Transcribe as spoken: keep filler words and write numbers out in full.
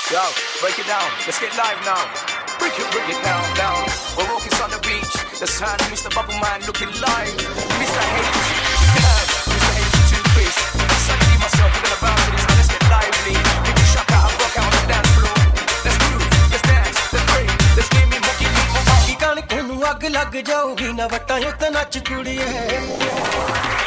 Yo, break it down, let's get live now. Break it, break it down, down. We're walking on the beach. The sun, Mister Bubble Man looking live. Mister H, Mister H, two Chris. Suddenly myself, we're gonna bounce to this. Let's get lively. Give me shock out, rock out on the dance floor. Let's move, let's dance, let's break. Let's give me monkey, monkey. की कणक नूं अग लग जाऊगी ना वटां उत्ते नच कुड़िए